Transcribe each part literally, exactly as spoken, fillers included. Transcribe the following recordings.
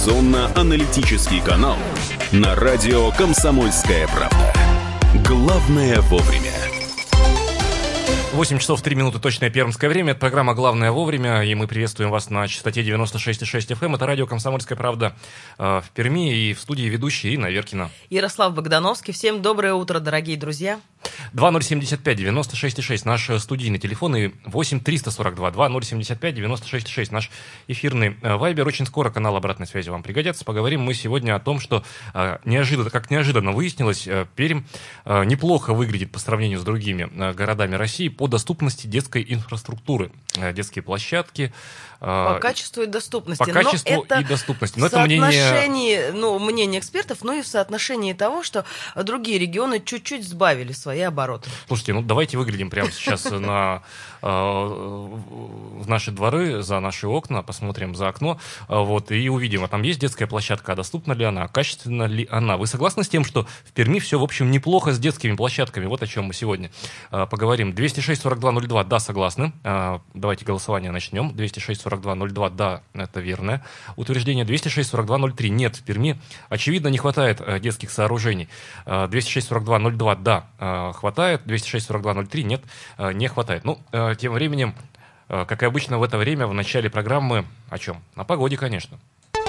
информационно-аналитический канал на радио «Комсомольская правда». Главное вовремя. восемь часов три минуты, точное пермское время. Это программа «Главное вовремя», и мы приветствуем вас на частоте девяносто шесть и шесть эф эм. Это радио «Комсомольская правда» э, в Перми, и в студии ведущая Ирина Веркина. Ярослав Богдановский. Всем доброе утро, дорогие друзья. два ноль семь пять девяносто шесть шесть наш студийный телефон, и восемь триста сорок два два ноль семь пять девяносто шесть шесть наш эфирный вайбер. Очень скоро канал обратной связи вам пригодится. Поговорим мы сегодня о том, что э, неожиданно, как неожиданно выяснилось, э, Пермь э, неплохо выглядит по сравнению с другими э, городами России по доступности детской инфраструктуры. Э, детские площадки. Э, по качеству и доступности. По качеству но это и доступности. Но в это мнение... соотношении, ну, мнение экспертов, но и в соотношении того, что другие регионы чуть-чуть сбавили свои обороты. Слушайте, ну давайте выглядим прямо сейчас на, э, в наши дворы, за наши окна, посмотрим за окно, э, вот, и увидим, а там есть детская площадка, а доступна ли она, качественна ли она. Вы согласны с тем, что в Перми все, в общем, неплохо с детскими площадками? Вот о чем мы сегодня э, поговорим. двести шесть сорок два ноль два, да, согласны. Э, давайте голосование начнем. двести шесть сорок два ноль два, да, это верное утверждение. двести шесть сорок два ноль три, нет, в Перми, очевидно, не хватает э, детских сооружений. Э, двести шесть сорок два ноль два, да, э, хватает. двести шесть сорок два ноль три, нет, э, не хватает. Ну, э, тем временем, э, как и обычно в это время, в начале программы о чем? О погоде, конечно.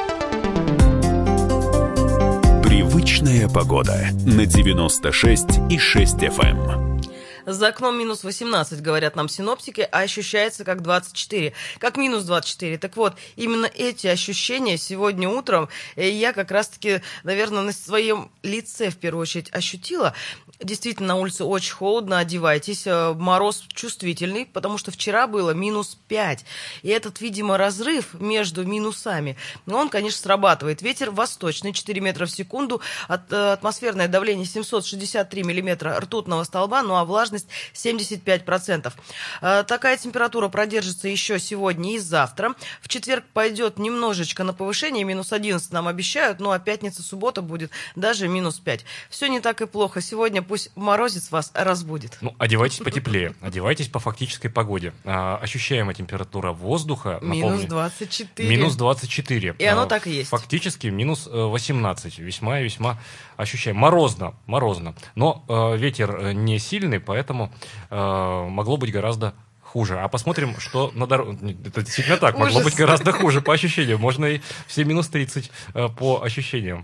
Привычная погода на девяносто шесть и шесть эф эм. За окном минус восемнадцать, говорят нам синоптики, а ощущается как двадцать четыре, как минус двадцать четыре. Так вот, именно эти ощущения сегодня утром я как раз-таки, наверное, на своем лице в первую очередь ощутила. Действительно, на улице очень холодно, одевайтесь, мороз чувствительный, потому что вчера было минус пять. И этот, видимо, разрыв между минусами, он, конечно, срабатывает. Ветер восточный, четыре метра в секунду, от, атмосферное давление семьсот шестьдесят три миллиметра ртутного столба, ну а влажность семьдесят пять процентов. Такая температура продержится еще сегодня и завтра. В четверг пойдет немножечко на повышение, минус одиннадцать нам обещают, ну а пятница, суббота будет даже минус пять. Все не так и плохо. Сегодня пусть морозец вас разбудит. Ну, одевайтесь потеплее, одевайтесь по фактической погоде. А, ощущаемая температура воздуха, минус напомню, двадцать четыре. Минус двадцать четыре. И оно а, так и есть. Фактически минус восемнадцать. Весьма и весьма ощущаем. Морозно, морозно. Но э, ветер не сильный, поэтому э, могло быть гораздо хуже. А посмотрим, что на дороге... Это действительно так, могло Ужас. быть гораздо хуже по ощущениям. Можно и все минус тридцать э, по ощущениям.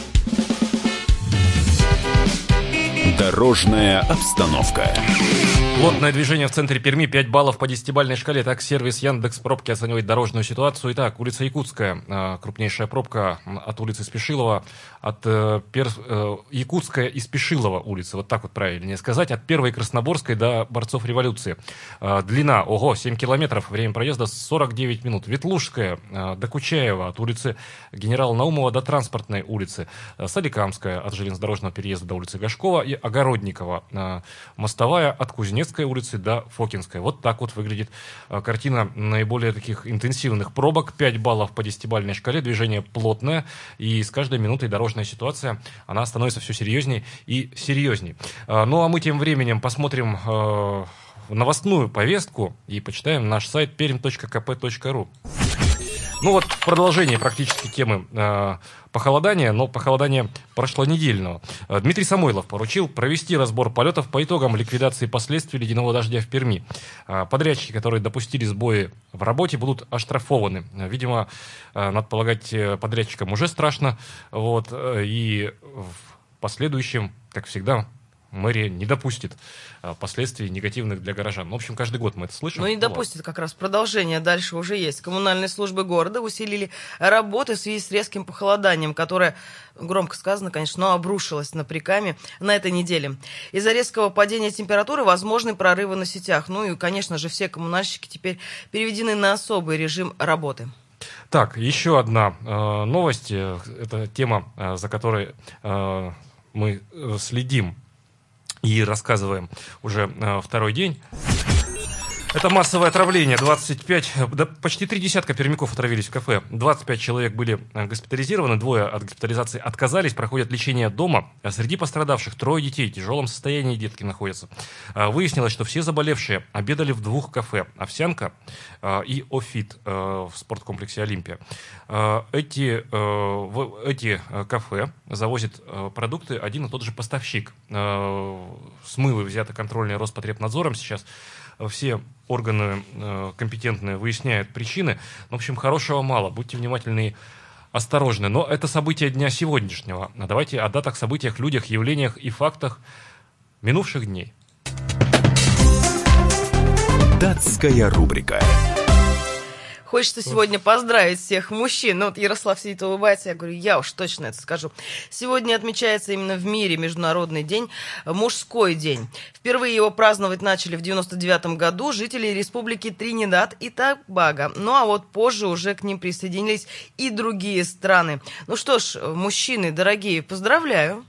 Дорожная обстановка. Плотное движение в центре Перми, пять баллов по десятибалльной шкале. Так сервис Яндекс.Пробки оценивает дорожную ситуацию. Итак, улица Якутская, крупнейшая пробка от улицы Спешилова, от э, Пер... э, Якутская и Спешилова улицы, вот так вот правильнее сказать, от Первой Красноборской до Борцов революции. Э, длина, ого, семь километров, время проезда сорок девять минут. Ветлужская э, до Кучаева, от улицы Генерала Наумова до Транспортной улицы. Э, Соликамская, от железнодорожного переезда до улицы Гашкова и Огородникова. Э, мостовая от Кузнецкой улицы до Фокинской. Вот так вот выглядит э, картина наиболее таких интенсивных пробок. пять баллов по десятибалльной шкале, движение плотное, и с каждой минутой дорожная ситуация, она становится все серьезнее и серьезней. Э, ну а мы тем временем посмотрим э, новостную повестку и почитаем наш сайт пермь точка ка пэ точка ру. Ну вот в продолжении практически темы э, похолодания, но похолодания прошлонедельного. Э, Дмитрий Самойлов поручил провести разбор полетов по итогам ликвидации последствий ледяного дождя в Перми. Э, подрядчики, которые допустили сбои в работе, будут оштрафованы. Э, видимо, э, надо полагать, подрядчикам уже страшно. Вот, э, и в последующем, как всегда, мэрия не допустит а, последствий негативных для горожан. В общем, каждый год мы это слышим. Ну, не допустит как раз. Продолжение дальше уже есть. Коммунальные службы города усилили работы в связи с резким похолоданием, которое, громко сказано, конечно, но обрушилось на Прикаме на этой неделе. Из-за резкого падения температуры возможны прорывы на сетях. Ну и, конечно же, все коммунальщики теперь переведены на особый режим работы. Так, еще одна э, новость. Это тема, э, за которой э, мы следим и рассказываем уже э, второй день. Это массовое отравление. двадцать пять, да, почти три десятка пермяков отравились в кафе. двадцать пять человек были госпитализированы, двое от госпитализации отказались, проходят лечение дома. А среди пострадавших трое детей, в тяжелом состоянии детки находятся. Выяснилось, что все заболевшие обедали в двух кафе. «Овсянка» и «Офит» в спорткомплексе «Олимпия». Эти, эти кафе завозят продукты один и тот же поставщик. Смывы взяты контрольные Роспотребнадзором сейчас. Все органы э, компетентные выясняют причины. В общем, хорошего мало. Будьте внимательны и осторожны. Но это события дня сегодняшнего. А давайте о датах, событиях, людях, явлениях и фактах минувших дней. Датская рубрика. Хочется сегодня поздравить всех мужчин. Ну, вот Ярослав сидит, улыбается, я говорю, я уж точно это скажу. Сегодня отмечается именно в мире Международный день, мужской день. Впервые его праздновать начали в девяносто девятом году жители республики Тринидад и Тобаго. Ну, а вот позже уже к ним присоединились и другие страны. Ну что ж, мужчины дорогие, поздравляю.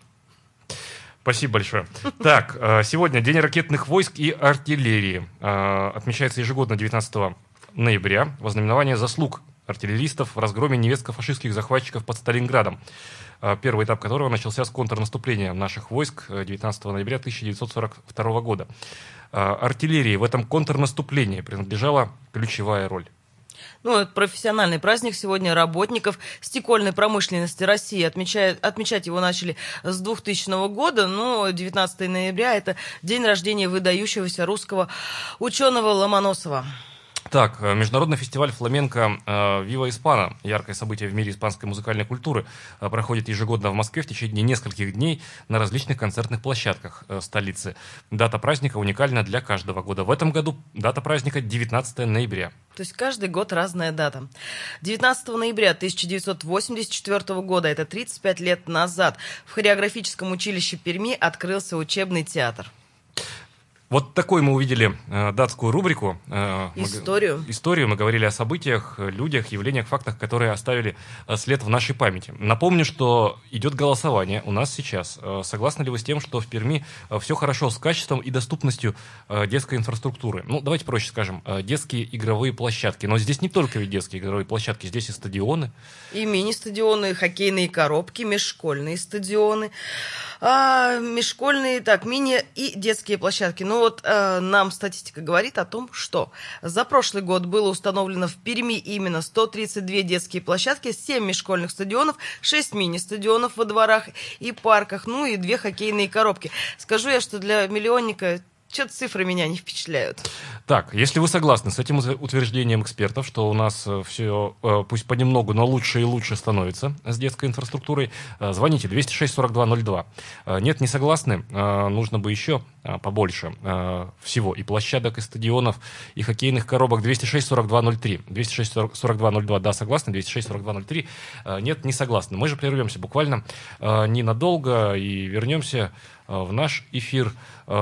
Спасибо большое. Так, сегодня День ракетных войск и артиллерии. Отмечается ежегодно девятнадцатого ноября в ознаменование заслуг артиллеристов в разгроме немецко-фашистских захватчиков под Сталинградом, первый этап которого начался с контрнаступления наших войск девятнадцатого ноября тысяча девятьсот сорок второго года. Артиллерии в этом контрнаступлении принадлежала ключевая роль. Ну, это профессиональный праздник сегодня работников стекольной промышленности России. Отмечают, отмечать его начали с двухтысячного года, но девятнадцатого ноября – это день рождения выдающегося русского ученого Ломоносова. Так, международный фестиваль фламенко «Вива Испана», яркое событие в мире испанской музыкальной культуры, проходит ежегодно в Москве в течение нескольких дней на различных концертных площадках столицы. Дата праздника уникальна для каждого года. В этом году дата праздника девятнадцатого ноября. То есть каждый год разная дата. девятнадцатого ноября тысяча девятьсот восемьдесят четвёртого года, это тридцать пять лет назад, в хореографическом училище Перми открылся учебный театр. Вот такой мы увидели э, датскую рубрику. Э, Историю. Мы, историю. Мы говорили о событиях, людях, явлениях, фактах, которые оставили э, след в нашей памяти. Напомню, что идет голосование у нас сейчас. Э, согласны ли вы с тем, что в Перми э, все хорошо с качеством и доступностью э, детской инфраструктуры? Ну, давайте проще скажем. Э, детские игровые площадки. Но здесь не только ведь детские игровые площадки, здесь и стадионы. И мини-стадионы, и хоккейные коробки, межшкольные стадионы. А, межшкольные, так, мини и детские площадки. Ну вот э, нам статистика говорит о том, что за прошлый год было установлено в Перми именно сто тридцать две детские площадки, семь межшкольных стадионов, шесть мини-стадионов во дворах и парках, ну и две хоккейные коробки. Скажу я, что для миллионника что-то цифры меня не впечатляют. Так, если вы согласны с этим утверждением экспертов, что у нас все, пусть понемногу, но лучше и лучше становится с детской инфраструктурой, звоните двести шесть сорок два ноль два. Нет, не согласны, нужно бы еще побольше всего и площадок, и стадионов, и хоккейных коробок. двести шесть сорок два ноль три. двести шесть сорок два ноль два, да, согласны, двести шесть сорок два ноль три. Нет, не согласны. Мы же прервемся буквально ненадолго и вернемся в наш эфир.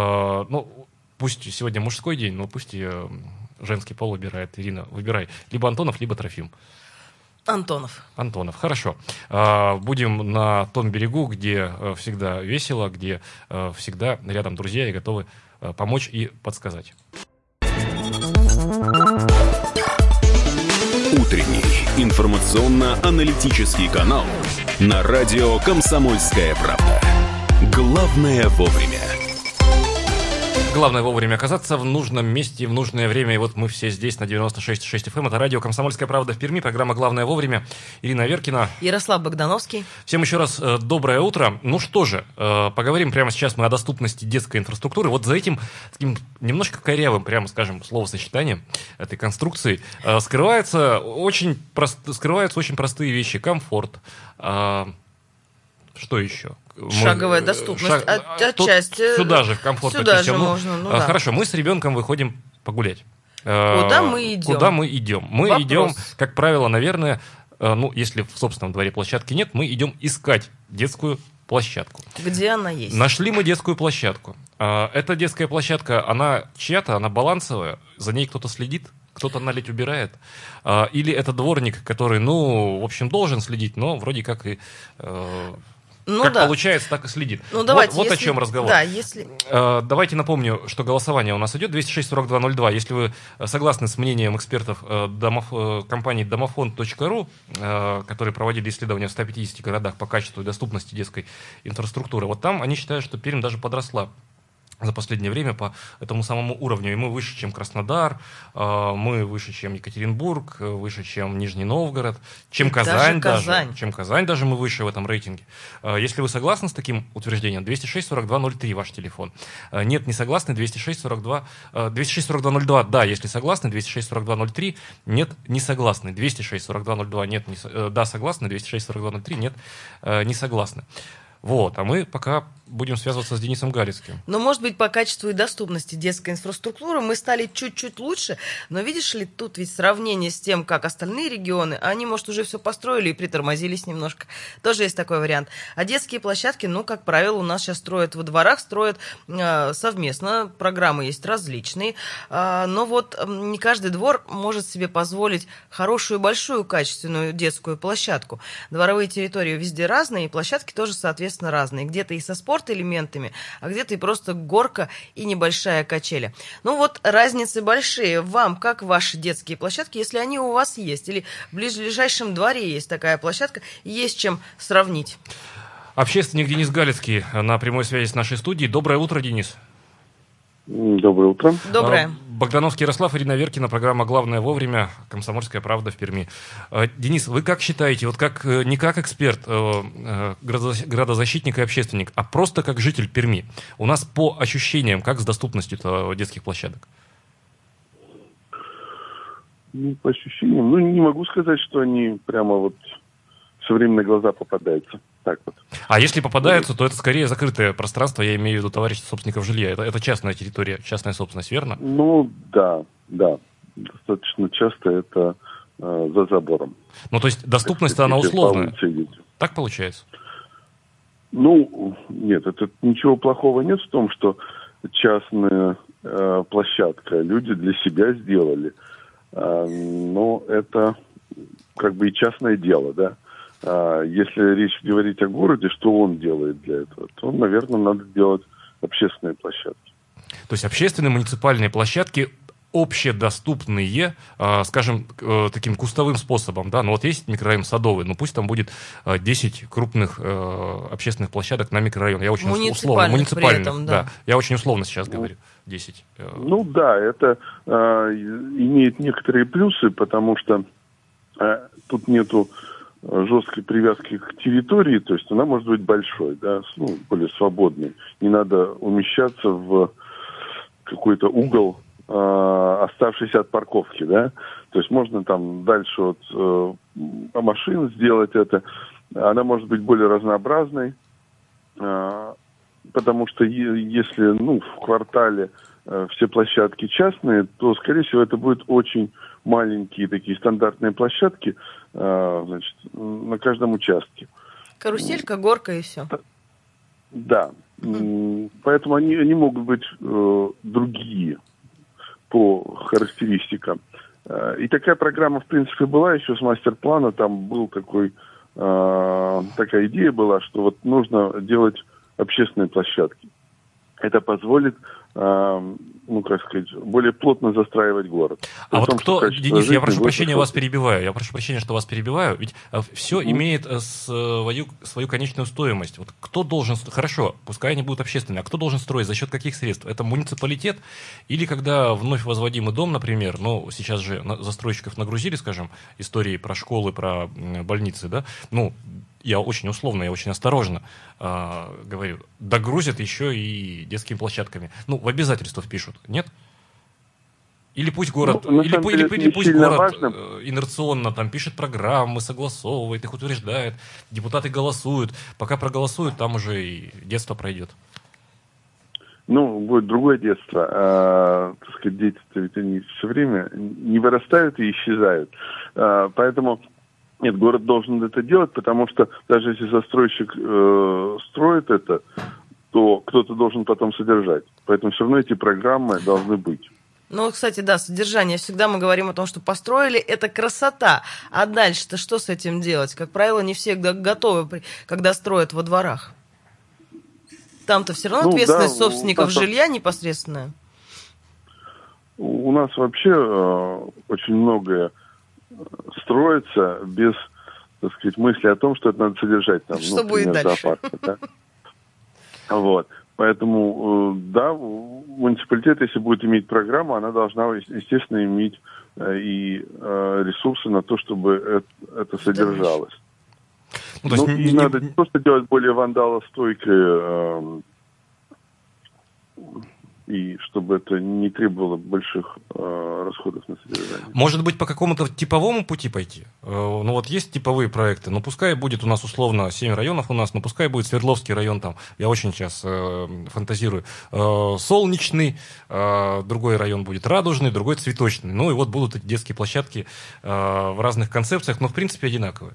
Ну, пусть сегодня мужской день, но пусть и женский пол выбирает. Ирина, выбирай. Либо Антонов, либо Трофим. Антонов. Антонов, хорошо. Будем на том берегу, где всегда весело, где всегда рядом друзья и готовы помочь и подсказать. Утренний информационно-аналитический канал на радио «Комсомольская правда». Главное вовремя. Главное вовремя оказаться в нужном месте в нужное время. И вот мы все здесь на девяносто шесть и шесть эф эм. Это радио «Комсомольская правда» в Перми. Программа «Главное вовремя». Ирина Аверкина. Ярослав Богдановский. Всем еще раз э, доброе утро. Ну что же, э, поговорим прямо сейчас мы о доступности детской инфраструктуры. Вот за этим таким немножко корявым, прямо скажем, словосочетанием этой конструкции э, скрывается очень прост... скрываются очень простые вещи. Комфорт. Э, что еще? Шаговая доступность. Шаг... От, отчасти. Сюда же в комфорт Сюда же ну, можно. Ну, да. Хорошо, мы с ребенком выходим погулять. Куда мы идем? Куда мы идем? Мы Вопрос. идем, как правило, наверное, ну, если в собственном дворе площадки нет, мы идем искать детскую площадку. Где она есть? Нашли мы детскую площадку. Эта детская площадка, она чья-то, она балансовая, за ней кто-то следит, кто-то налить убирает. Или это дворник, который, ну, в общем, должен следить, но вроде как и... Ну, как да. получается, так и следит. Ну, давайте, вот, вот если... о чем разговор. Да, если... Давайте напомню, что голосование у нас идет двести шесть сорок два ноль два. Если вы согласны с мнением экспертов домоф... компании домофон точка ру, которые проводили исследования в ста пятидесяти городах по качеству и доступности детской инфраструктуры, вот там они считают, что Пермь даже подросла за последнее время по этому самому уровню. И мы выше, чем Краснодар, мы выше, чем Екатеринбург, выше, чем Нижний Новгород, чем Казань даже, Казань. Чем Казань даже мы выше в этом рейтинге. Если вы согласны с таким утверждением, двести шесть сорок два ноль три ваш телефон. Нет, не согласны, двести шесть сорок два ноль два, да, если согласны, двести шесть сорок два ноль три, нет, не согласны, двести шесть сорок два ноль два, нет, не, да, согласны, двести шесть сорок два ноль три, нет, не согласны. Вот, а мы пока будем связываться с Денисом Галицким. Но, может быть, по качеству и доступности детской инфраструктуры мы стали чуть-чуть лучше, но видишь ли, тут ведь сравнение с тем, как остальные регионы, они, может, уже все построили и притормозились немножко. Тоже есть такой вариант. А детские площадки, ну, как правило, у нас сейчас строят во дворах, строят э, совместно, программы есть различные, э, но вот э, не каждый двор может себе позволить хорошую, большую, качественную детскую площадку. Дворовые территории везде разные, и площадки тоже, соответственно, разные. Где-то и со спортом, элементами, а где-то и просто горка и небольшая качеля. Ну вот разницы большие. Вам, как ваши детские площадки, если они у вас есть, или в ближайшем дворе есть такая площадка, есть чем сравнить? Общественник Денис Галицкий на прямой связи с нашей студией. Доброе утро, Денис. Доброе утро. Доброе. Богдановский Ярослав, Ирина Веркина, программа «Главное вовремя», «Комсомольская правда» в Перми. Денис, вы как считаете, вот как не как эксперт, градозащитник и общественник, а просто как житель Перми, у нас по ощущениям, как с доступностью детских площадок? Ну, по ощущениям, ну, не могу сказать, что они прямо вот все время на глаза попадаются. Так вот. А если попадаются, то это скорее закрытое пространство, я имею в виду товарищество собственников жилья. Это, это частная территория, частная собственность, верно? Ну, да, да. Достаточно часто это э, за забором. Ну, то есть доступность-то она условная. Так получается? Ну, нет, это ничего плохого нет в том, что частная э, площадка люди для себя сделали. Э, но это как бы и частное дело, да. Если речь говорить о городе, что он делает для этого, то, наверное, надо делать общественные площадки. То есть общественные муниципальные площадки общедоступные, скажем, таким кустовым способом, да, ну вот есть микрорайон Садовый, ну пусть там будет десять крупных общественных площадок на микрорайон. Я очень условно, муниципальных, этом, да. да. Я очень условно сейчас говорю, десять. Ну да, это э, имеет некоторые плюсы, потому что э, тут нету жесткой привязки к территории, то есть она может быть большой, да, ну, более свободной. Не надо умещаться в какой-то угол, э, оставшийся от парковки, да. То есть можно там дальше от э, машин сделать это. Она может быть более разнообразной, э, потому что е- если, ну, в квартале э, все площадки частные, то, скорее всего, это будут очень маленькие такие стандартные площадки, значит, на каждом участке. Каруселька, горка и все. Да. Mm. Поэтому они, они могут быть э, другие по характеристикам. И такая программа, в принципе, была еще с мастер-плана. Там был такой, э, такая идея была, что вот нужно делать общественные площадки. Это позволит, э, ну, как сказать, более плотно застраивать город. А вот кто, Денис, я прошу прощения, вас перебиваю, я прошу прощения, что вас перебиваю, ведь все mm-hmm. имеет свою, свою конечную стоимость. Вот кто должен, хорошо, пускай они будут общественные, а кто должен строить, за счет каких средств? Это муниципалитет? Или когда вновь возводимый дом, например, ну, сейчас же застройщиков нагрузили, скажем, истории про школы, про больницы, да, ну, я очень условно, я очень осторожно э, говорю, догрузят еще и детскими площадками. Ну, в обязательства впишут, нет? Или пусть город, ну, или, деле, или, или пусть город важно. инерционно там пишет программы, согласовывает, их утверждает, депутаты голосуют. Пока проголосуют, там уже и детство пройдет. Ну, будет другое детство. А, так сказать, дети-то ведь они все время не вырастают и исчезают. А, поэтому... Нет, город должен это делать, потому что даже если застройщик э, строит это, то кто-то должен потом содержать. Поэтому все равно эти программы должны быть. Ну, кстати, да, содержание. Всегда мы говорим о том, что построили, это красота. А дальше-то что с этим делать? Как правило, не все готовы, когда строят во дворах. Там-то все равно ну, ответственность да, собственников жилья непосредственная. У нас вообще э, очень многое строится без, так сказать, мысли о том, что это надо содержать. Там, что ну, будет например, дальше? Зоопарк, да? Вот. Поэтому, да, муниципалитет, если будет иметь программу, она должна, естественно, иметь и ресурсы на то, чтобы это, это содержалось. Ну, то есть ну, не, не надо не просто делать более вандалостойкое, и чтобы это не требовало больших э, расходов на содержание. Может быть, по какому-то типовому пути пойти? Э, ну вот есть типовые проекты, ну пускай будет у нас условно семь районов у нас, но пускай будет Свердловский район там, я очень сейчас э, фантазирую, э, Солнечный, э, другой район будет Радужный, другой Цветочный. Ну и вот будут эти детские площадки э, в разных концепциях, но в принципе одинаковые.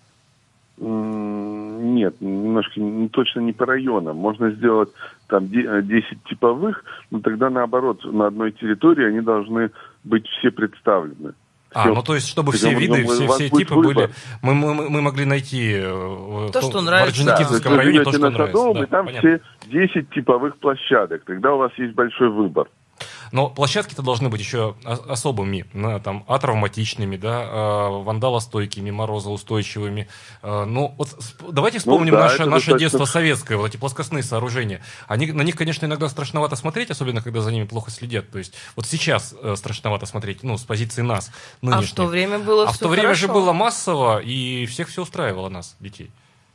Нет, немножко точно не по районам. Можно сделать там десять типовых, но тогда наоборот, на одной территории они должны быть все представлены. А, все, ну то есть, чтобы все виды, все, все типы выбор. были, мы, мы, мы могли найти то, в, что нравится. В Орджоникидзевском да, районе то, что на нравится. Садовом, Да, и там понятно. все десять типовых площадок. Тогда у вас есть большой выбор. Но площадки-то должны быть еще особыми, там, атравматичными, да, вандалостойкими, морозоустойчивыми. Ну, вот давайте вспомним ну, да, наше, наше детство советское, вот эти плоскостные сооружения. Они, на них, конечно, иногда страшновато смотреть, особенно когда за ними плохо следят. То есть вот сейчас страшновато смотреть, ну, с позиции нас, нынешних. А в то время было А все в то время хорошо. же было массово, и всех все устраивало, нас, детей.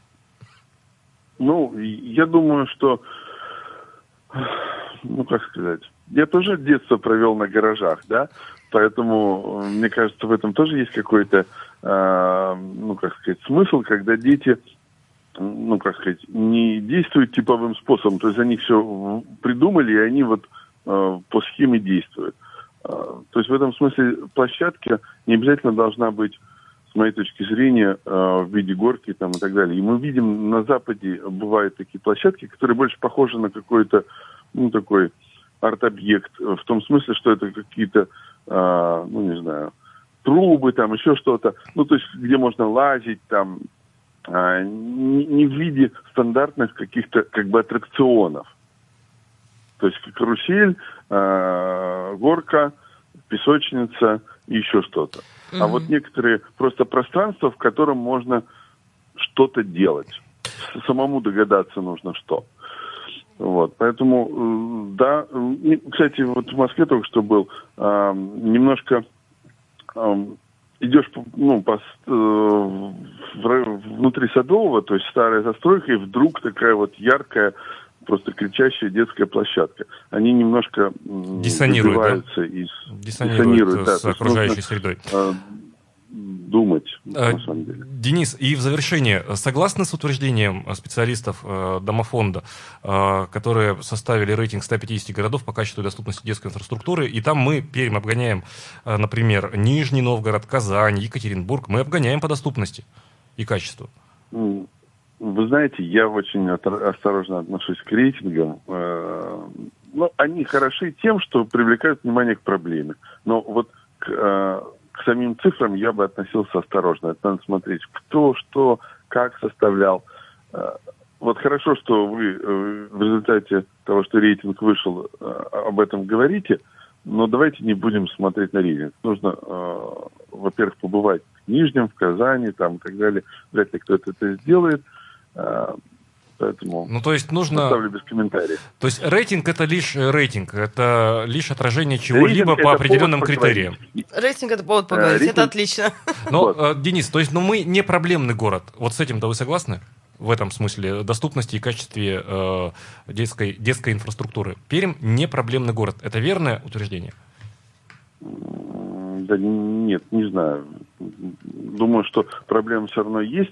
Ну, я думаю, что, ну, как сказать... Я тоже детство провел на гаражах, да, поэтому, мне кажется, в этом тоже есть какой-то, э, ну, как сказать, смысл, когда дети, ну, как сказать, не действуют типовым способом, то есть они все придумали, и они вот э, по схеме действуют. Э, то есть в этом смысле площадка не обязательно должна быть, с моей точки зрения, э, в виде горки там, и так далее. И мы видим, на Западе бывают такие площадки, которые больше похожи на какой-то, ну, такой... арт-объект, в том смысле, что это какие-то, а, ну, не знаю, трубы, там, еще что-то, ну, то есть, где можно лазить, там, а, не, не в виде стандартных каких-то, как бы, аттракционов. То есть, карусель, а, горка, песочница и еще что-то. Mm-hmm. А вот некоторые просто пространства, в котором можно что-то делать. Самому догадаться нужно, что. Вот, поэтому, да, кстати, вот в Москве только что был, э, немножко э, идешь, ну, по, э, внутри Садового, то есть старая застройка, и вдруг такая вот яркая, просто кричащая детская площадка. Они немножко диссонируют, да? из, диссонируют, диссонируют да, с окружающей нужно, средой. Э, думать, а, на самом деле. Денис, и в завершение, согласны с утверждением специалистов э, Домофонда, э, которые составили рейтинг ста пятидесяти городов по качеству и доступности детской инфраструктуры, и там мы Пермь обгоняем, э, например, Нижний Новгород, Казань, Екатеринбург, мы обгоняем по доступности и качеству? Вы знаете, я очень осторожно отношусь к рейтингам. Ну, они хороши тем, что привлекают внимание к проблеме. Но вот к К самим цифрам я бы относился осторожно. Это надо смотреть, кто, что, как составлял. Вот хорошо, что вы в результате того, что рейтинг вышел, об этом говорите, но давайте не будем смотреть на рейтинг. Нужно, во-первых, побывать в Нижнем, в Казани там, и так далее. Вряд ли кто-то это сделает. Поэтому ну, то есть нужно... оставлю без комментариев. То есть рейтинг — это лишь рейтинг, это лишь отражение чего-либо по определенным критериям. Рейтинг — это повод поговорить, рейтинг... это отлично. Но, вот. Денис, то есть ну, мы не проблемный город. Вот с этим-то вы согласны? В этом смысле доступности и качестве э, детской, детской инфраструктуры. Пермь не проблемный город. Это верное утверждение? Да нет, не знаю. Думаю, что проблемы все равно есть.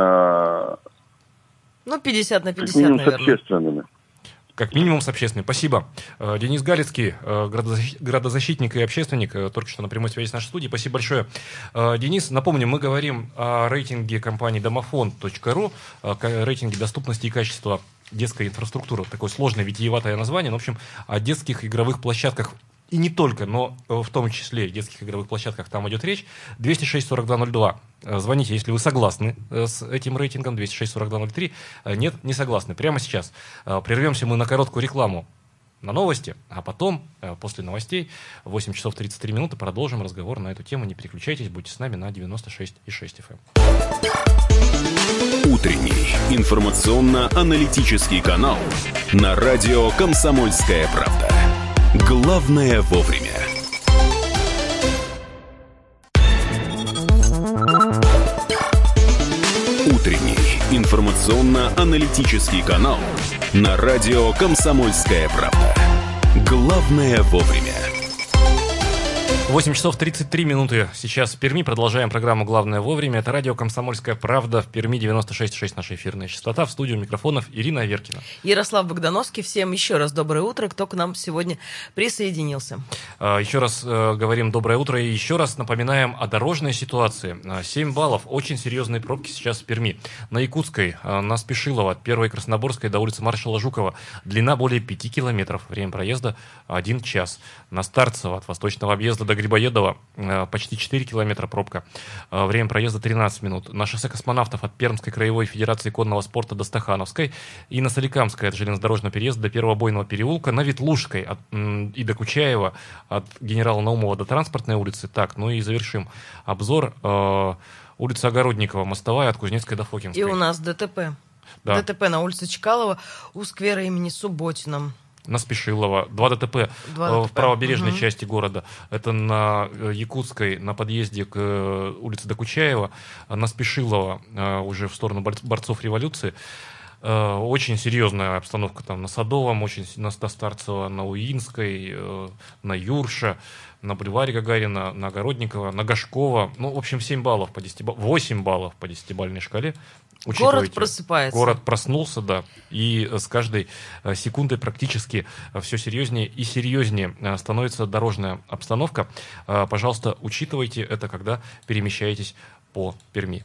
Ну, пятьдесят на пятьдесят, как минимум, наверное. С общественными. Как минимум с общественными. Спасибо. Денис Галицкий, градозащитник и общественник, только что на прямой связи с нашей студией. Спасибо большое. Денис, напомню, мы говорим о рейтинге компании домофон точка ру, рейтинге доступности и качества детской инфраструктуры. Такое сложное, витиеватое название. Но, в общем, о детских игровых площадках и не только, но в том числе в детских игровых площадках там идет речь, двести шесть сорок два ноль два. Звоните, если вы согласны с этим рейтингом, двести шесть сорок два ноль три. Нет, не согласны. Прямо сейчас прервемся мы на короткую рекламу, на новости, а потом, после новостей, в восемь часов тридцать три минуты продолжим разговор на эту тему. Не переключайтесь, будьте с нами на девяносто шесть и шесть эф эм. Утренний информационно-аналитический канал на радио «Комсомольская правда». Главное вовремя. Утренний информационно-аналитический канал на радио «Комсомольская правда». Главное вовремя. восемь часов тридцать три минуты сейчас в Перми. Продолжаем программу «Главное вовремя». Это радио «Комсомольская правда» в Перми, девяносто шесть и шесть наша эфирная частота. В студию микрофонов Ирина Аверкина. Ярослав Богдановский. Всем еще раз доброе утро, кто к нам сегодня присоединился. Еще раз говорим доброе утро и еще раз напоминаем о дорожной ситуации. семь баллов. Очень серьезные пробки сейчас в Перми. На Якутской, на Спешилова, от первой Красноборской до улицы маршала Жукова. Длина более пяти километров. Время проезда один час. На Старцево, от Восточного объезда до Грибоедова почти четыре километра пробка. Время проезда тринадцать минут. На шоссе Космонавтов от Пермской краевой федерации конного спорта до Стахановской. И на Соликамской от железнодорожного переезда до Первого Бойного переулка. На Ветлужской от, и до Кучаева от Генерала Наумова до Транспортной улицы. Так, ну и завершим обзор. Э, улица Огородникова, мостовая от Кузнецкой до Фокинской. И у нас ДТП. Да. ДТП на улице Чкалова у сквера имени Субботина. На Спешилова. Два ДТП, Два в ДТП. правобережной Угу. части города. Это на Якутской, на подъезде к улице Докучаева. На Спешилова, уже в сторону борцов революции. Очень серьезная обстановка там на Садовом, очень на Старцево, на Уинской, на Юрша, на бульваре Гагарина, на Огородникова, на Гашкова. Ну, в общем, семь баллов по десятибалльной, восемь баллов по десятибалльной шкале. Город просыпается. Город проснулся, да, и с каждой секундой практически все серьезнее и серьезнее становится дорожная обстановка. Пожалуйста, учитывайте это, когда перемещаетесь по Перми.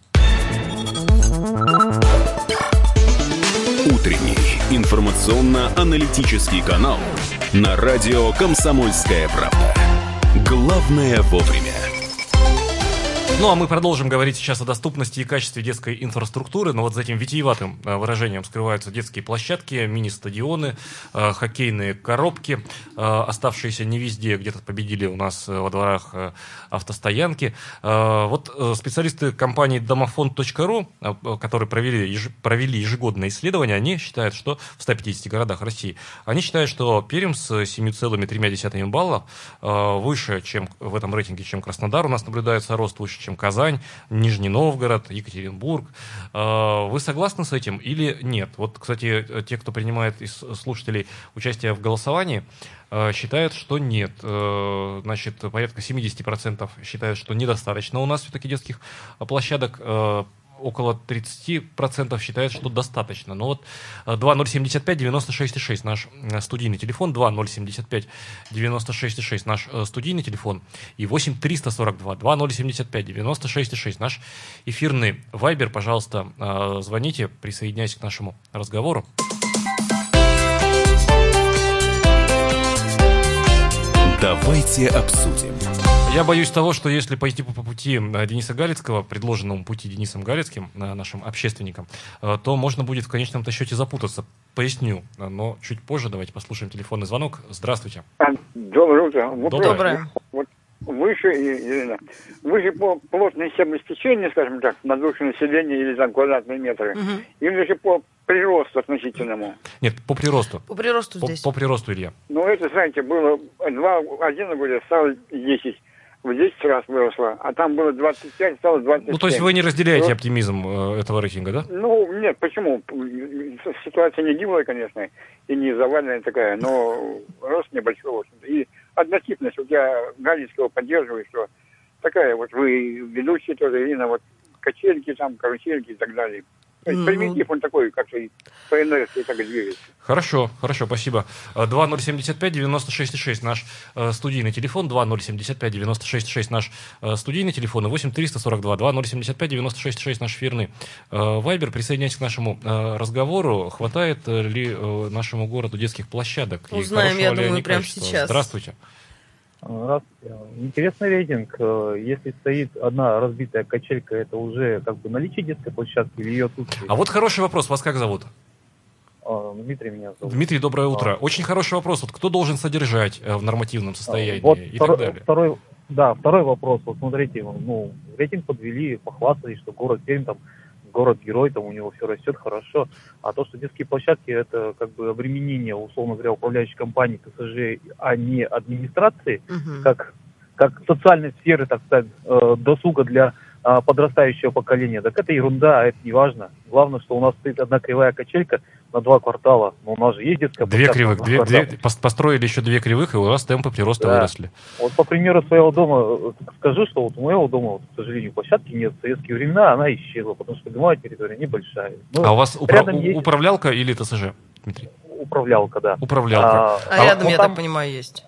Утренний информационно-аналитический канал на радио «Комсомольская правда». Главное вовремя. Ну, а мы продолжим говорить сейчас о доступности и качестве детской инфраструктуры, но вот за этим витиеватым выражением скрываются детские площадки, мини-стадионы, э, хоккейные коробки, э, оставшиеся не везде, где-то победили у нас во дворах э, автостоянки. Э, вот э, специалисты компании домофон точка ру, э, которые провели, еж, провели ежегодное исследование, они считают, что в ста пятидесяти городах России, они считают, что Пермь с семью целыми тремя десятыми баллов э, выше, чем в этом рейтинге, чем Краснодар. У нас наблюдается рост выше, чем Казань, Нижний Новгород, Екатеринбург. Вы согласны с этим или нет? Вот, кстати, те, кто принимает из слушателей участие в голосовании, считают, что нет. Значит, порядка семьдесят процентов считают, что недостаточно у нас все-таки детских площадок. Около тридцать процентов считают, что достаточно. Но вот два ноль семь пять девяносто шесть шесть наш студийный телефон, два ноль семь пять девяносто шесть шесть наш студийный телефон и восемь триста сорок два два ноль семь пять девяносто шесть шесть наш эфирный вайбер. Пожалуйста, звоните, присоединяйтесь к нашему разговору. Давайте обсудим. Я боюсь того, что если пойти по пути Дениса Галицкого, предложенному пути Денисом Галицким, нашим общественникам, то можно будет в конечном-то счете запутаться. Поясню, но чуть позже. Давайте послушаем телефонный звонок. Здравствуйте. Доброе утро. Доброе. Доброе. Вот выше, Елена, выше по плотности обеспечения, скажем так, на душу населения или там квадратные метры, Угу. или же по приросту относительному. Нет, по приросту. По приросту По, здесь. по приросту, Илья. Ну, это, знаете, было два, один года стало десять. В десять раз выросло, а там было двадцать пять, стало двадцать семь. Ну, то есть вы не разделяете Ну, оптимизм э, этого рейтинга, да? Ну, нет, почему? Ситуация не дивная, конечно, и не заваленная такая, но рост небольшой, в общем-то. И однотипность, вот я Галицкого поддерживаю, что такая вот вы ведущий тоже, Ирина, вот качельки там, карусельки и так далее. То есть Ну. примитив он такой, как-то и по инерции так и двигается. Хорошо, хорошо, спасибо. два ноль семь пять девяносто шесть шесть наш э, студийный телефон, два ноль семь пять девяносто шесть шесть наш э, студийный телефон, и восемь триста сорок два два ноль семь пять девяносто шесть шесть наш эфирный э, вайбер. Присоединяйтесь к нашему э, разговору. Хватает ли э, нашему городу детских площадок? И Узнаем, хорошего я ли думаю, они прямо качества? сейчас. Здравствуйте. Здравствуйте. Интересный рейтинг. Если стоит одна разбитая качелька, это уже как бы наличие детской площадки или ее отсутствие? А вот хороший вопрос. Вас как зовут? Дмитрий меня зовут. Дмитрий, доброе утро. А. Очень хороший вопрос. Вот кто должен содержать в нормативном состоянии вот и второй, так далее? Второй, да, второй вопрос. Вот смотрите, ну, рейтинг подвели, похвастались, что город Пермь там город-герой, там у него все растет хорошо. А то, что детские площадки, это как бы обременение, условно говоря, управляющей компании ТСЖ, а не администрации, угу. как, как социальной сферы, так сказать, досуга для подрастающего поколения. Так это ерунда, а это не важно. Главное, что у нас стоит одна кривая качелька на два квартала. Но у нас же есть детская две площадка. Кривых, две, две, построили еще две кривых, и у вас темпы прироста да. выросли. Вот по примеру своего дома скажу, что вот у моего дома, вот, к сожалению, площадки нет. В советские времена она исчезла, потому что домовая территория небольшая. Но а у вас упра- есть... управлялка или ТСЖ, Дмитрий? Управлялка, да. Управлялка. А, а, а рядом, я там... так понимаю, есть?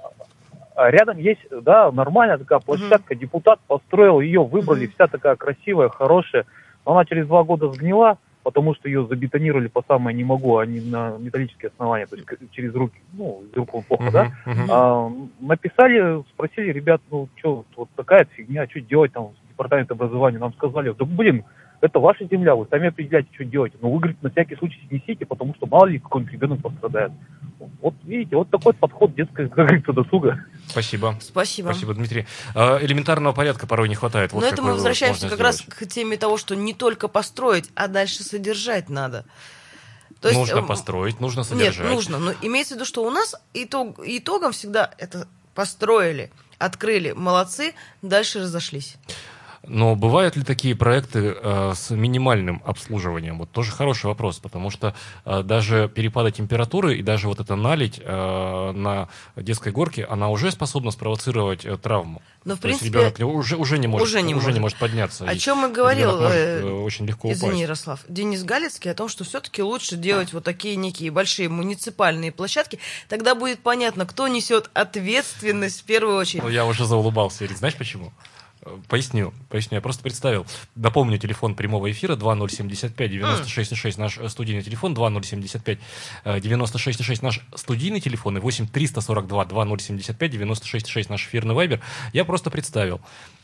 Рядом есть, да, нормальная такая площадка, uh-huh. депутат построил ее, выбрали, uh-huh. вся такая красивая, хорошая. Но она через два года сгнила, потому что ее забетонировали по самое не могу, а не на металлические основания, то есть через руки, ну, из рук он плохо, uh-huh. да. Uh-huh. А, написали, спросили, ребят, ну, что, вот такая фигня, что делать там в департаменте образования? Нам сказали, да, блин, это ваша земля, вы сами определяете, что делаете. Но вы, говорите, на всякий случай снесите, потому что мало ли какой-нибудь ребенок пострадает. Вот видите, вот такой подход детской, как говорится, досуга. Спасибо. Спасибо. Спасибо, Дмитрий. Элементарного порядка порой не хватает. Вот но это мы возвращаемся как сделать. раз к теме того, что не только построить, а дальше содержать надо. То есть, нужно построить, нужно содержать. Нет, нужно. Но имеется в виду, что у нас итог, итогом всегда это построили, открыли, молодцы, дальше разошлись. Но бывают ли такие проекты э, с минимальным обслуживанием? Вот тоже хороший вопрос, потому что э, даже перепады температуры и даже вот эта наледь э, на детской горке, она уже способна спровоцировать э, травму. Но, в То принципе, есть ребенок уже, уже, не, может, уже, не, уже может. не может подняться. О и, чем мы говорил, может, э, очень легко извини, упасть. Ярослав, Денис Галицкий, о том, что все-таки лучше делать вот такие некие большие муниципальные площадки, тогда будет понятно, кто несет ответственность в первую очередь. Ну, я уже заулыбался, Ирина, знаешь почему? Поясню, поясню, я просто представил. Напомню, телефон прямого эфира два ноль семь пять девяносто шесть шесть, наш студийный телефон, два ноль семь пять девяносто шесть шесть, наш студийный телефон, и восемь триста сорок два два ноль семь пять девяносто шесть шесть, наш эфирный вайбер. Я просто представил,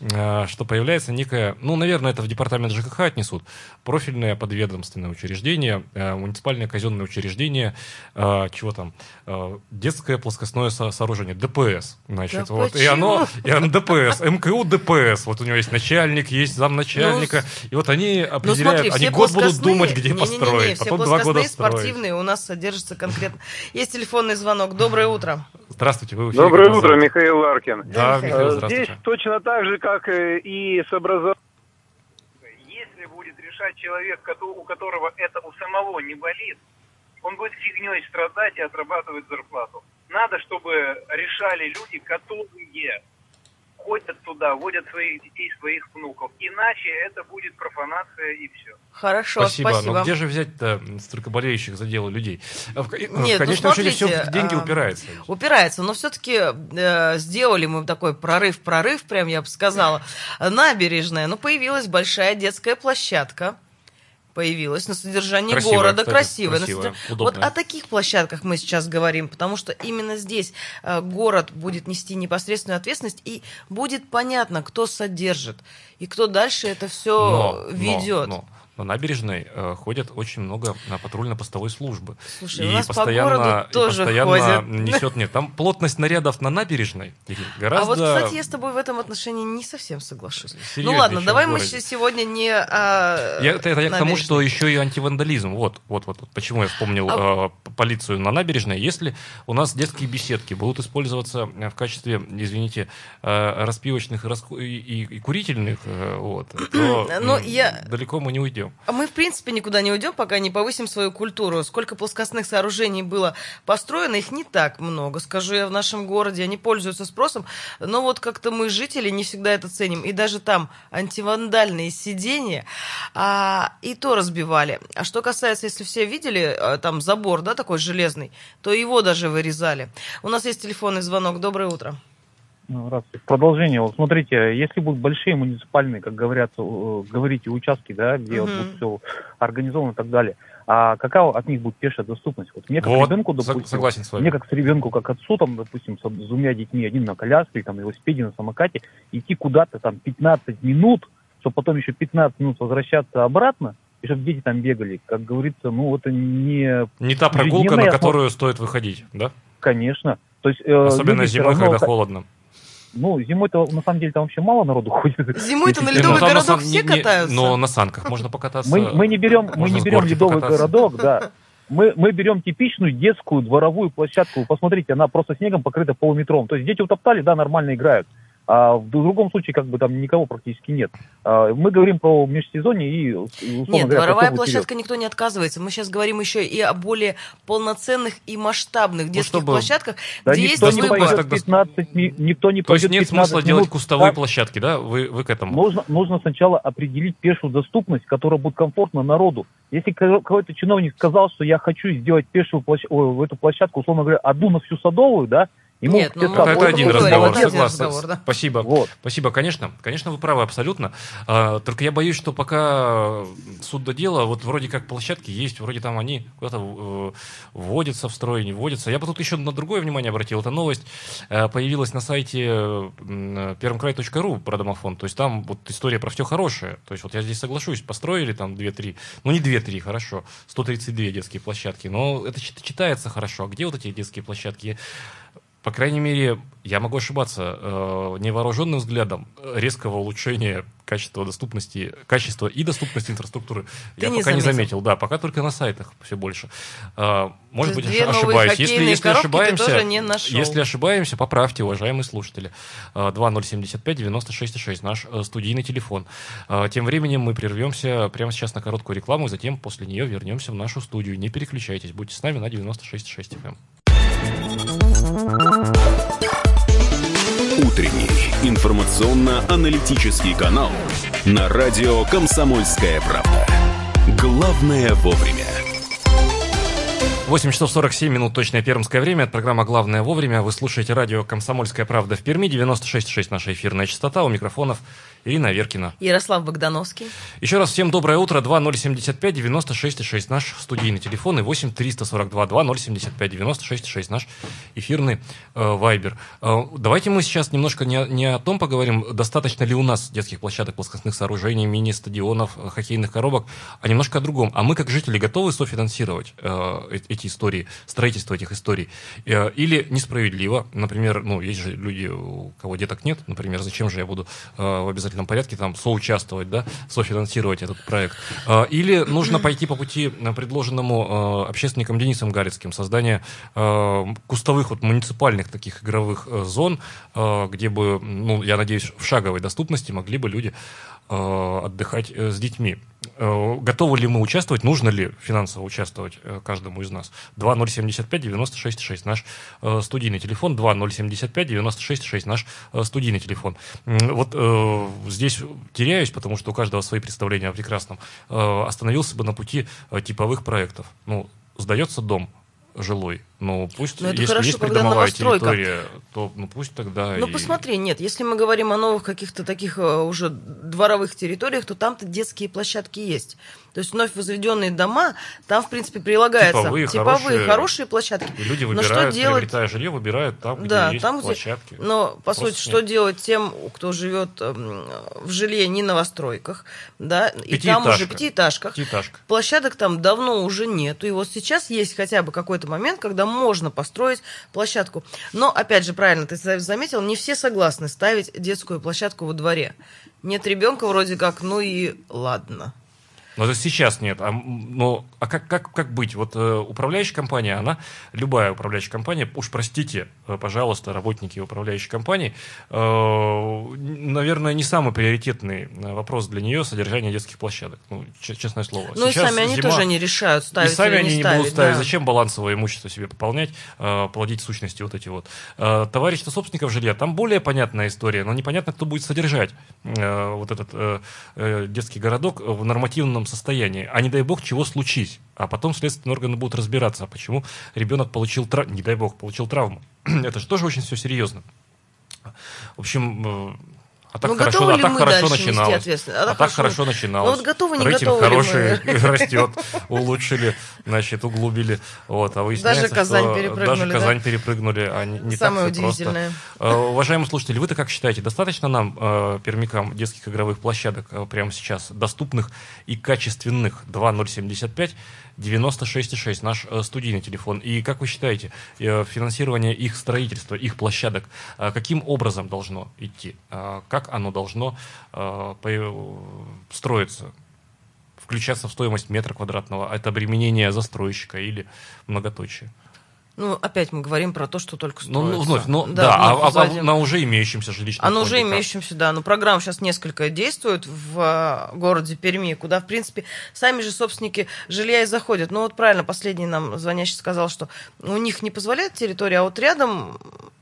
что появляется некое, ну, наверное, это в департамент ЖКХ отнесут, профильное подведомственное учреждение, муниципальное казенное учреждение, чего там, детское плоскостное сооружение, ДПС, значит, да вот, и оно, и оно ДПС, МКУ ДПС. Вот у него есть начальник, есть замначальника, ну, и вот они определяют, ну, смотри, они год будут думать, где не, построить, не, не, не, потом два года строить. Спортивные у нас содержатся конкретно. Есть телефонный звонок. Доброе утро. Здравствуйте, вы в эфире. Доброе утро, Михаил Ларкин. Да, Михаил, здравствуйте. Здесь точно так же, как и с образованием. Если будет решать человек, у которого это у самого не болит, он будет фигней страдать и отрабатывать зарплату. Надо, чтобы решали люди, которые ходят туда, водят своих детей, своих внуков. Иначе это будет профанация и все. Хорошо, спасибо. спасибо. Но где же взять-то столько болеющих за дело людей? В, Нет, в конечном ну, счете все в деньги а, упирается. Упирается, но все-таки э, сделали мы такой прорыв-прорыв, прям я бы сказала. Набережная, ну, появилась большая детская площадка. Появилась на содержании красивая, города, кстати, красивая. красивая содерж... Вот о таких площадках мы сейчас говорим, потому что именно здесь э, город будет нести непосредственную ответственность, и будет понятно, кто содержит, и кто дальше это все но, ведет. Но, но. На набережной э, ходят очень много на патрульно-постовой службы. Слушай, и у нас постоянно, по городу и тоже постоянно ходят. несет, нет, там плотность нарядов на набережной гораздо... А вот, кстати, я с тобой в этом отношении не совсем соглашусь. Серьезнее, ну ладно, давай мы городе. сегодня не о я, Это, это я к тому, что еще и антивандализм. Вот, вот, вот, вот почему я вспомнил а... э, полицию на набережной. Если у нас детские беседки будут использоваться в качестве, извините, э, распивочных и, раску... и, и, и курительных, э, вот, то Но я... далеко мы не уйдем. Мы, в принципе, никуда не уйдем, пока не повысим свою культуру. Сколько плоскостных сооружений было построено, их не так много, скажу я, в нашем городе. Они пользуются спросом, но вот как-то мы, жители, не всегда это ценим. И даже там антивандальные сиденья, а, и то разбивали. А что касается, если все видели, там забор, да, такой железный, то его даже вырезали. У нас есть телефонный звонок. Доброе утро. Продолжение. Вот смотрите, если будут большие муниципальные, как говорят, говорите, участки, да, где uh-huh. вот все организовано и так далее, А какая от них будет пешая доступность? Вот мне как Вот, ребенку, допустим, согласен с вами. мне как с ребенку, как отцу, там, допустим, с, с двумя детьми, один на коляске, или, там, на велосипеде, на самокате, идти куда-то там пятнадцать минут, чтобы потом еще пятнадцать минут возвращаться обратно, и чтобы дети там бегали, как говорится, ну, это не... Не та прогулка, на которую стоит выходить, да? Конечно. То есть, э, особенно зимой, равно, когда холодно. Ну, зимой-то, на самом деле, там вообще мало народу ходит. Зимой-то на ледовый ну, городок сан... все не, катаются. Но на санках можно покататься. Мы, мы не берем, мы не берем ледовый покататься. городок, да. Мы, мы берем типичную детскую дворовую площадку. Вы посмотрите, она просто снегом покрыта полуметровым. То есть дети утоптали, да, нормально играют. А в другом случае, как бы там никого практически нет. А мы говорим про межсезонье и, условно Нет, говоря, дворовая площадка никто не отказывается. Мы сейчас говорим еще и о более полноценных и масштабных детских ну, чтобы... площадках, да где никто есть не пойдет пятнадцать, никто не То есть нет смысла минут. делать кустовые да? площадки, да? Вы, вы к этому? Нужно, нужно сначала определить пешую доступность, которая будет комфортна народу. Если какой-то чиновник сказал, что я хочу сделать пешую площадку, ой, эту площадку, условно говоря, одну на всю Садовую, да, Ему Нет, ну, это, это один разговор, согласен. Разговор, да? Спасибо. Вот. Спасибо, конечно. Конечно, вы правы абсолютно. А, только я боюсь, что пока суд до дела, вот вроде как площадки есть, вроде там они куда-то э, вводятся в строй, не вводятся. Я бы тут еще на другое внимание обратил. Эта новость э, появилась на сайте э, первомкрай точка ру про домофон. То есть там вот история про все хорошее. То есть вот я здесь соглашусь, построили там две-три, ну не две-три, хорошо, сто тридцать две детские площадки, но это читается хорошо. А где вот эти детские площадки? По крайней мере, я могу ошибаться, э, невооруженным взглядом резкого улучшения качества доступности, качества и доступности инфраструктуры Ты я не пока заметил. не заметил. Да, пока только на сайтах все больше. Э, может быть, ошибаюсь. Если, если ошибаемся, не если ошибаемся, поправьте, уважаемые слушатели. два ноль семь пять девяносто шесть шесть, наш э, студийный телефон. Э, тем временем мы прервемся прямо сейчас на короткую рекламу, и затем после нее вернемся в нашу студию. Не переключайтесь, будьте с нами на девяносто шесть шесть эф эм. Утренний информационно-аналитический канал на радио «Комсомольская правда». Главное вовремя. восемь часов сорок семь минут, точное пермское время. Это программа «Главное вовремя». Вы слушаете радио «Комсомольская правда» в Перми. девяносто шесть шесть наша эфирная частота. У микрофонов Ирина Аверкина. Ярослав Богдановский. Еще раз всем доброе утро. два ноль семь пять девяносто шесть шесть наш студийный телефон. И восемь триста сорок два два ноль семь пять девяносто шесть шесть наш эфирный э, вайбер. Э, давайте мы сейчас немножко не, не о том поговорим, достаточно ли у нас детских площадок, плоскостных сооружений, мини-стадионов, хоккейных коробок, а немножко о другом. А мы, как жители, готовы софинансировать э, эти истории, строительство этих историй? Э, или несправедливо? Например, ну, есть же люди, у кого деток нет, например, зачем же я буду э, в обязательном порядке там соучаствовать, да, софинансировать этот проект. Или нужно пойти по пути, предложенному общественником Денисом Галицким, создание кустовых вот муниципальных таких игровых зон, где бы, ну, я надеюсь, в шаговой доступности могли бы люди отдыхать с детьми. Готовы ли мы участвовать, нужно ли финансово участвовать каждому из нас? два ноль семь пять девяносто шесть шесть наш студийный телефон, два ноль семь пять девяносто шесть шесть наш студийный телефон. Вот э, здесь теряюсь, потому что у каждого свои представления о прекрасном. Э, остановился бы на пути типовых проектов. Ну, сдается дом жилой. Ну, пусть, Но это если хорошо, есть когда придомовая новостройка. территория, то ну, пусть тогда... Ну, и... посмотри, нет, если мы говорим о новых каких-то таких уже дворовых территориях, то там-то детские площадки есть. То есть вновь возведенные дома, там, в принципе, прилагаются типовые, типовые хорошие, хорошие площадки. И люди Но выбирают, что делать... приобретая жилье, выбирают там, где да, есть там, где... площадки. Но, по Просто сути, что нет. делать тем, кто живет в жилье, не новостройках, да, и там уже пятиэтажках. Пятиэтажка. Площадок там давно уже нету. И вот сейчас есть хотя бы какой-то момент, когда можно построить площадку. Но, опять же, правильно ты заметил, не все согласны ставить детскую площадку во дворе. Нет ребенка вроде как, ну и ладно. Но это сейчас нет. А, но, а как, как, как быть? Вот э, управляющая компания, она, любая управляющая компания, уж простите, э, пожалуйста, работники управляющей компании, э, наверное, не самый приоритетный вопрос для нее содержание детских площадок. Ну, честное слово. Ну сейчас и сами они зима, тоже не решают, ставить или не ставить. И сами они не ставить, будут ставить. Да. Зачем балансовое имущество себе пополнять, э, плодить сущности вот эти вот. Э, товарищество собственников жилья, там более понятная история, но непонятно, кто будет содержать э, вот этот э, э, детский городок в нормативном состоянии, а не дай бог чего случись, а потом следственные органы будут разбираться, почему ребенок получил травму, не дай бог получил травму. Это же тоже очень все серьезно. В общем, А так ну, хорошо, готовы а ли так мы хорошо дальше нести начиналось. ответственность? А, а так хорошо мы... начиналось. Ну, вот готовы, не Рейтинг готовы хороший ли мы? растет, улучшили, значит, углубили. Вот, а выясняется, даже Казань что перепрыгнули, даже Казань да? перепрыгнули, а не, не Самое так все удивительное. просто. Уважаемые слушатели, вы-то как считаете, достаточно нам, э, пермякам, детских игровых площадок э, прямо сейчас, доступных и качественных? Два ноль семьдесят пять девяносто шесть шесть, наш э, студийный телефон. И как вы считаете, э, финансирование их строительства, их площадок, э, каким образом должно идти? Э, как оно должно э, по, строиться? Включаться в стоимость метра квадратного? Это обременение застройщика или многоточие? Ну, опять мы говорим про то, что только строится. Ну, вновь, ну, да, да, вновь а, а на уже имеющемся жилищном Оно фонде. уже имеющемся, да. Но программ сейчас несколько действует в городе Перми, куда, в принципе, сами же собственники жилья и заходят. Ну, вот правильно, последний нам звонящий сказал, что у них не позволяет территория, а вот рядом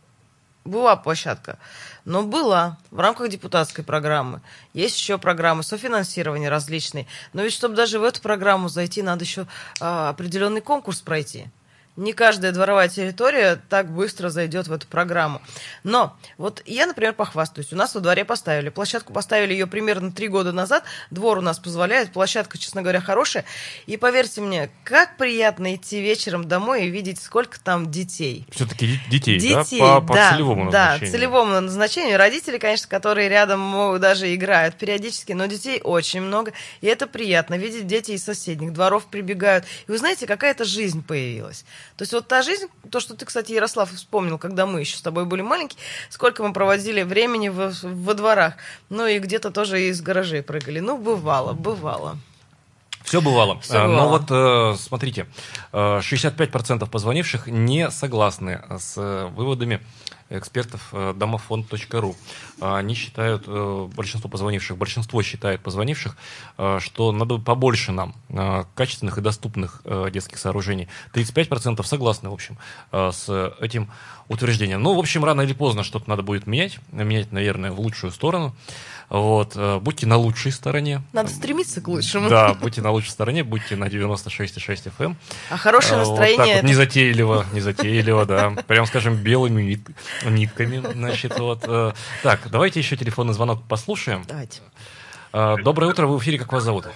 была площадка. Но была в рамках депутатской программы. Есть еще программы софинансирования различные. Но ведь, чтобы даже в эту программу зайти, надо еще а, определенный конкурс пройти. Не каждая дворовая территория так быстро зайдет в эту программу. Но вот я, например, похвастаюсь. У нас во дворе поставили. Площадку поставили ее примерно три года назад. Двор у нас позволяет. Площадка, честно говоря, хорошая. И поверьте мне, как приятно идти вечером домой и видеть, сколько там детей. Все-таки детей, детей, да? По, по да, целевому да, назначению. Да, целевому назначению. Родители, конечно, которые рядом могут, даже играют периодически, но детей очень много. И это приятно. Видеть дети из соседних дворов прибегают. И вы знаете, какая-то жизнь появилась. То есть вот та жизнь, то, что ты, кстати, Ярослав, вспомнил, когда мы еще с тобой были маленькие, сколько мы проводили времени в, во дворах, ну и где-то тоже из гаражей прыгали. Ну, бывало, бывало. Все бывало. Все бывало. Но вот смотрите, шестьдесят пять процентов позвонивших не согласны с выводами экспертов домофонд точка ру. Они считают, большинство позвонивших, большинство считает позвонивших, что надо побольше нам качественных и доступных детских сооружений. тридцать пять процентов согласны, в общем, с этим утверждением. Ну, в общем, рано или поздно что-то надо будет менять. Менять, наверное, в лучшую сторону. Вот. Будьте на лучшей стороне. Надо стремиться к лучшему. Да, будьте на лучшей стороне, будьте на девяносто шесть и шесть эф эм. А хорошее настроение... Вот так это... вот, незатейливо, незатейливо, да. Прям, скажем, белыми нит... нитками, значит, вот. Так, давайте еще телефонный звонок послушаем. Давайте. Доброе утро, вы в эфире, как вас зовут?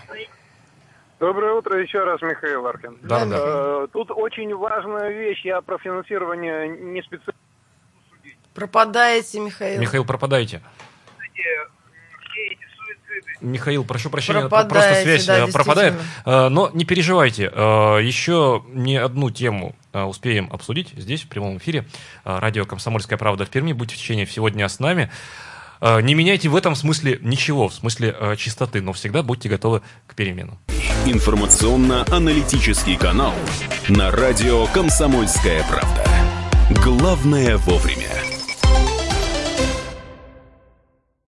Доброе утро еще раз, Михаил Аркин. Да, да. Тут очень важная вещь, я про финансирование не специалист. Пропадаете, Михаил. Михаил, пропадаете. Михаил, прошу прощения, пропадаете, просто связь да, пропадает. Но не переживайте, еще не одну тему успеем обсудить здесь, в прямом эфире. Радио «Комсомольская правда» в Перми. Будьте в течение всего дня с нами. Не меняйте в этом смысле ничего, в смысле чистоты, но всегда будьте готовы к переменам. Информационно-аналитический канал на радио «Комсомольская правда». Главное вовремя.